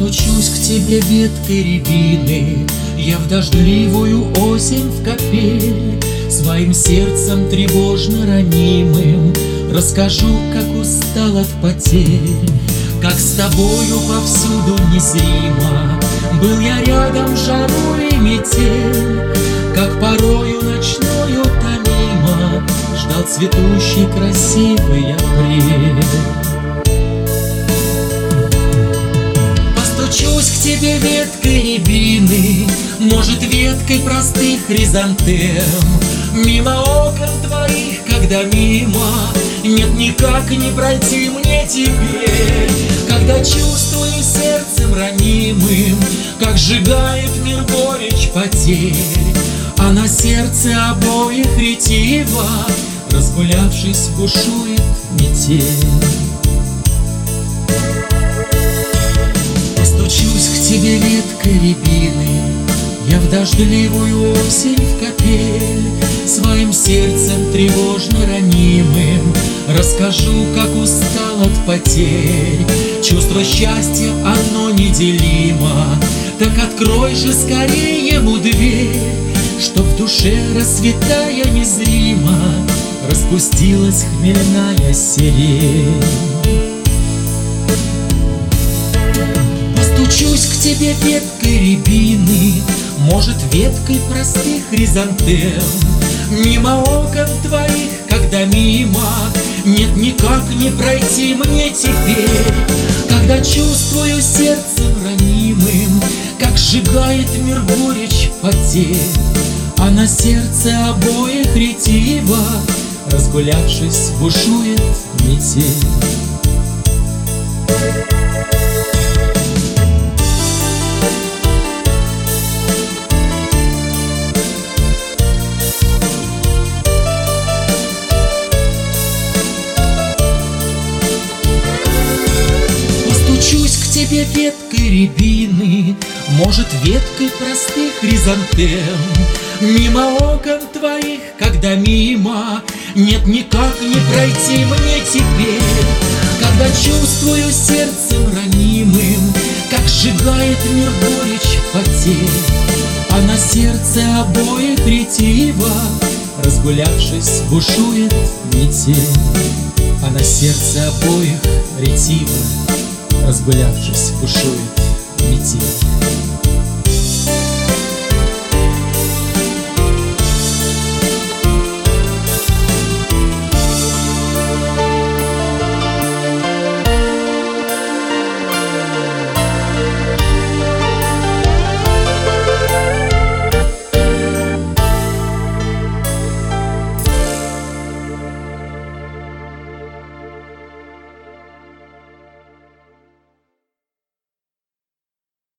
Постучусь к тебе веткой рябины, я в дождливую осень в капель, своим сердцем тревожно ранимым расскажу, как устал от потерь, как с тобою повсюду незримо был я рядом в жару и метель, как порою ночною томимо ждал цветущий красивый апрель. Постучусь к тебе веткой рябины, может, веткой простых хризантем, мимо окон твоих, когда мимо, нет, никак не пройти мне теперь, когда чувствую сердцем ранимым, как сжигает мир горечь потерь, а на сердце обоих ретиво, разгулявшись, бушует метель. Постучусь к тебе веткой рябины, я в дождливую осень в капель, своим сердцем тревожно ранимым расскажу, как устал от потерь. Чувство счастья, оно неделимо, так открой же скорее ему дверь, чтоб в душе, расцветая незримо, распустилась хмельная сирень. Постучусь к тебе веткой рябины, может, веткой простых хризантем, мимо окон твоих, когда мимо, нет, никак не пройти мне теперь, когда чувствую сердцем ранимым, как сжигает мир горечь потерь, а на сердце обоих ретиво, разгулявшись, бушует метель. Постучусь к тебе веткой рябины, может, веткой простых хризантем, мимо окон твоих, когда мимо, нет, никак не пройти мне теперь, когда чувствую сердцем ранимым, как сжигает мир горечь потерь, а на сердце обоих ретиво, разгулявшись, бушует метель, а на сердце обоих ретиво, разгулявшись, бушует метель.